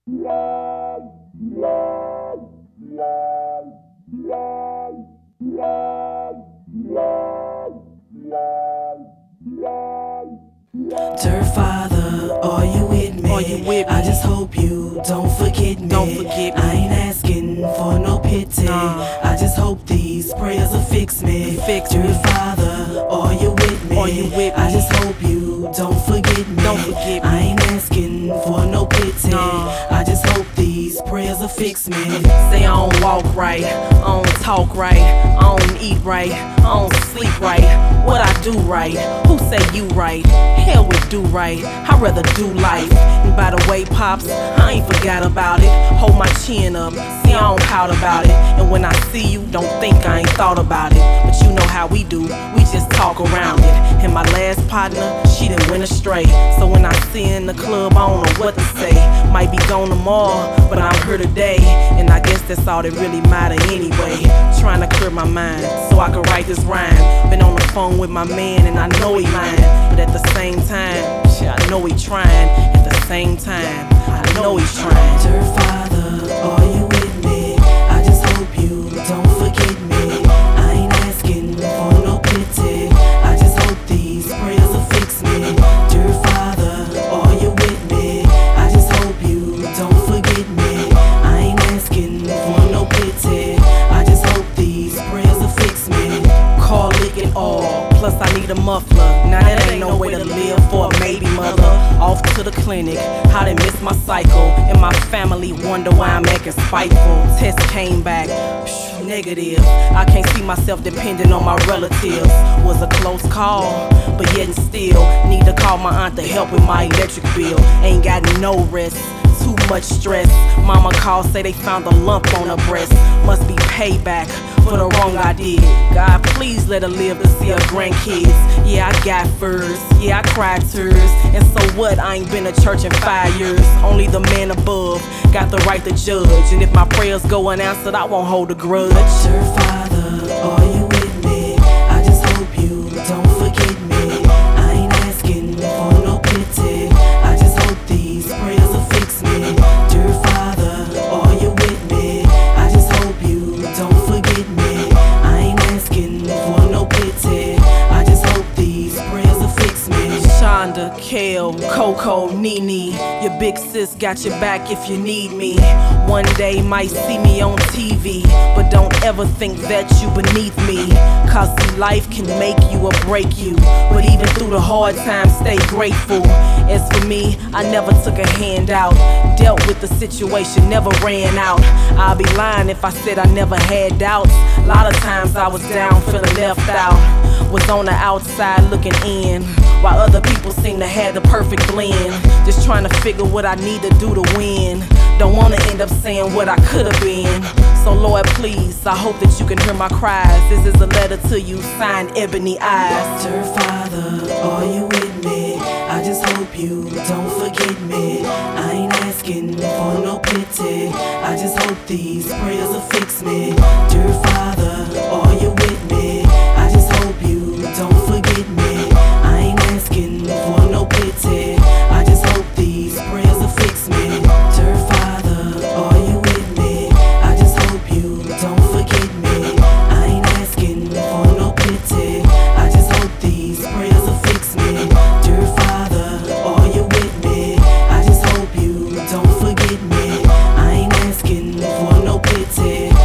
Dear Father, are you with me? I just hope you don't forget me. I ain't asking for no pity. I just hope these prayers will fix me. Dear Father, are you with me? I just hope you don't forget me. I ain't asking for no pity. I just hope these prayers will fix me. Say I don't walk right, I don't talk right, I don't eat right, I don't sleep right. What I do right? Who say you right? Hell with do right, I'd rather do life. And by the way, Pops, I ain't forgot about it. Hold my chin up, see I don't pout about it. And when I see you, don't think I ain't thought about it. But you know how we do, we just talk around it. And my last partner, she done went astray. So when I see her in the club, I don't know what to say. Might be gone tomorrow, but I'm here today. And I guess that's all that really matter anyway. Trying to clear my mind, so I can write this rhyme. Been on the phone with my man and I know he lying, but at the same time, shit, I know he trying. At the same time, I know he's trying. Dear Father, are you with me? I just hope you don't forget me. I ain't asking for no pity. I just hope these prayers will fix me. Dear Father, are you with me? I just hope you don't forget me. I ain't asking for no pity. I just hope these prayers will fix me. Call lick it all, plus I need a muffler. Now that ain't no way to live for a maybe mother. Off to the clinic, I done missed my cycle. And my family wonder why I'm acting spiteful. Test came back, negative. I can't see myself depending on my relatives. Was a close call, but yet and still need to call my aunt to help with my electric bill. Ain't got no rest, too much stress. Mama called, say they found a lump on her breast. Must be payback for the wrong I did. God, please let her live to see her grandkids. Yeah, I got furs, yeah, I cried tears. And so what, I ain't been to church in 5 years. Only the man above got the right to judge. And if my prayers go unanswered, I won't hold a grudge. Dear Father, are you with me? I just hope you don't forget me. I ain't asking for no pity. I just hope these prayers will fix me. Dear Father, are you with me? I just hope you don't forget me. I ain't asking for no pity. I just hope these prayers will fix me. Shonda, Kale, Coco, Nene, your big sis got your back if you need me. One day might see me on TV, but don't ever think that you beneath me. Cause see, life can make you or break you, but even through the hard times, stay grateful. As for me, I never took a handout. Dealt with the situation, never ran out. I'd be lying if I said I never had doubts. A lot of times I was down, feeling left out. Was on the outside looking in, while other people seem to have the perfect blend. Just trying to figure what I need to do to win. Don't wanna end up saying what I could've been. So Lord, please, I hope that you can hear my cries. This is a letter to you, signed Ebony Eyes. Dear Father, are you with me? I just hope you don't forget me. I ain't asking for no pity. I just hope these prayers will fix me. Dear Father, are you with me? I just hope you don't forget me. I ain't asking for no pity. I just hope these prayers will fix me. Dear Father, are you with me? I just hope you don't forget me. I ain't asking for no pity. I just hope these prayers will fix me. Dear Father, are you with me? I just hope you don't forget me. I ain't asking for no pity.